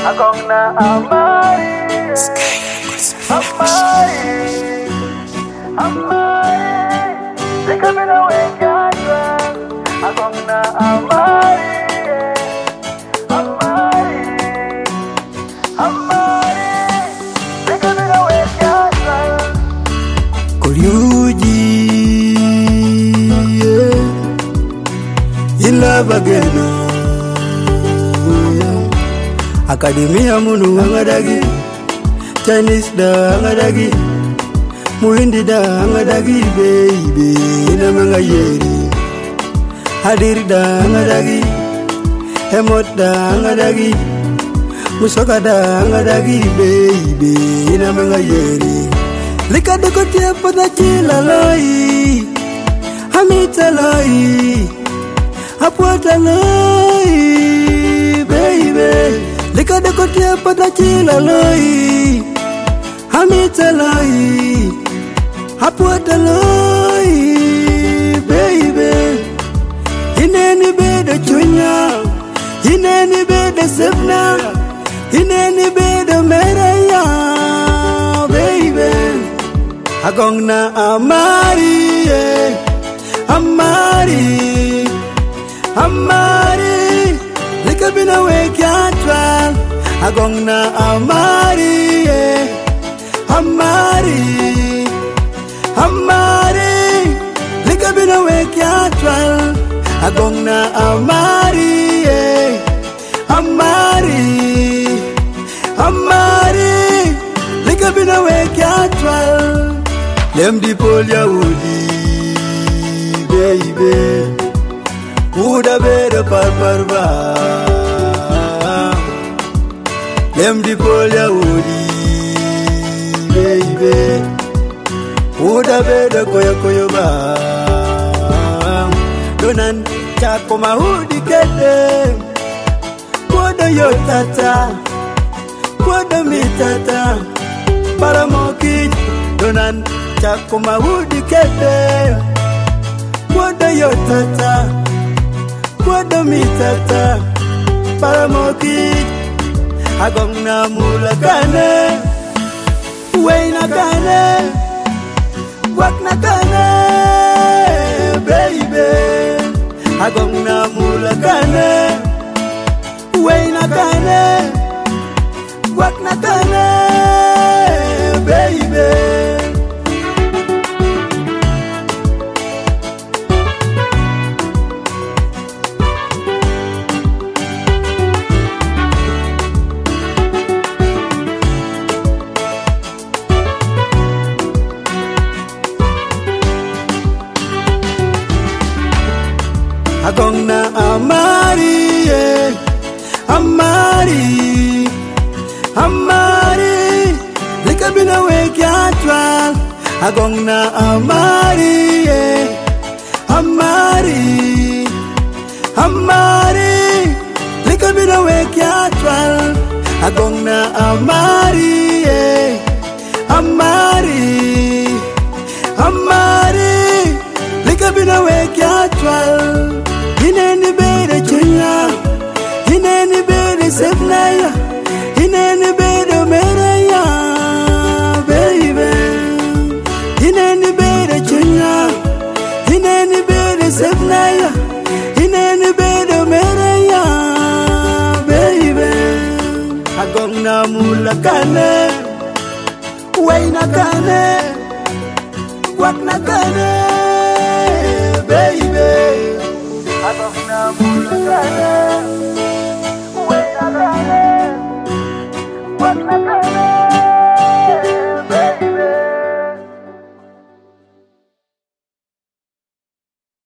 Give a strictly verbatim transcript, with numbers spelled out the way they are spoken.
Agongna amari, amari, amari. Take a bit away, Jadra. Agongna amari, amari, amari. Take a bit away, Jadra. Koryuji, yeah. In love again. Academia munu angadagi, Chinese da angadagi, Muhindi da angadagi, baby, inamanga yeri. Hadir da angadagi, Hemot da angadagi, Musoka da angadagi, baby, inamanga yeri. Lika doko tiempo da chila loi, Hamita loi, Apuata loi, baby. Lika doko tiempo da chila loi, Hamita loi, Apuata loi, baby. Ineni beda chunya, ineni beda sepna, ineni beda meraya, baby. Agongna amari, yeah. Amari, amari. Lika bina wake atwal, Agongna amari, yeah. Amari, amari. Lika bina wake atwal, Agongna amari, yeah. Amari, amari. Lika bina wake atwal. Lem di pol ya udi, baby. Uda beda par par ba. Lem di pol ya udi, baby. Uda beda koyo koyo ba. Donan chako mahudi kete. Kodo yo tata, kodo mi tata. Para mokij, donan chako mahudi kete. Kodo yo tata, kodo mi tata. Para mokij, Agongna mula kane, Wayna kane, Wakna kane, baby. Agongna mula kane, Wayna kane, Wakna kane, baby. Agongna amari, yeah. Amari, amari. Lika bina wake atwal, Agongna amari, yeah. Amari, amari. Lika bina wake atwal, Agongna amari, yeah. Amari, amari. Lika bina wake atwal. Ineni beda chunya, ineni beda sepnaya, ineni beda meraya, baby. Ineni beda chunya, ineni beda sepnaya, ineni beda meraya, baby. Agongna mula kane, Wayna kane, Wakna kane, baby. Agongna mula kane, Wayna kane, Wakna kane.